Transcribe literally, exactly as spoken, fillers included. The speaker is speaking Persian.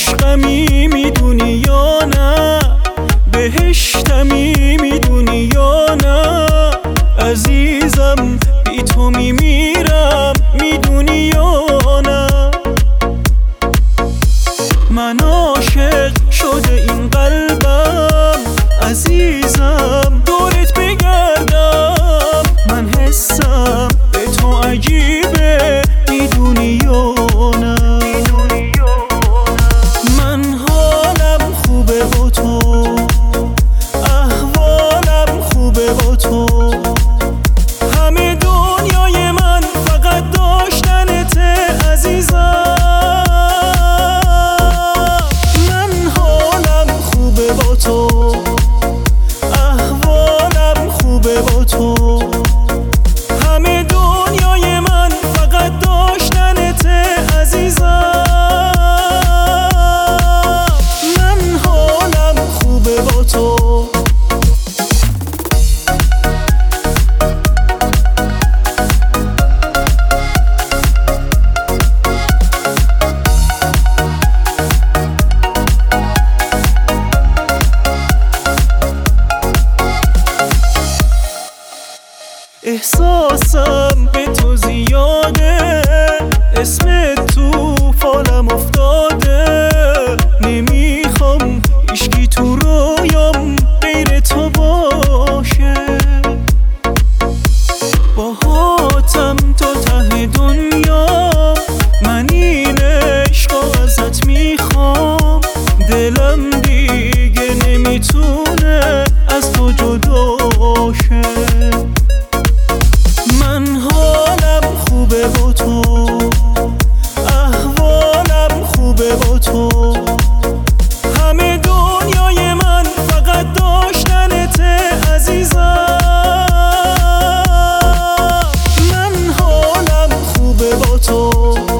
عشقمی میدونی یا نه، بهشتمی میدونی یا نه، عزیزم بی تو میمیرم میدونی یا نه. من عاشق شده این قلبم عزیزم دورت بگردم، من حسم به تو عجیبه میدونی یا نه. من حالم خوبه با تو، احوالم خوبه با تو، همه دنیای من فقط داشتنته عزیزم. من حالم خوبه با تو، احوالم خوبه با تو، همه دنیای من فقط داشتنته عزیزم. من حالم خوبه با تو. احساسم به تو زیاده، اسم تو فالم افتاده، نمیخوام هیچکی تو رویام غیر تو باشه. باهاتم تا ته دنیا، من این عشقو ازت میخوام، دلم دیگه نمیتونه از تو جدا شه. من حالم خوبه با تو، احوالم خوبه با تو، همه دنیای من فقط داشتنته عزیزم. من حالم خوبه با تو.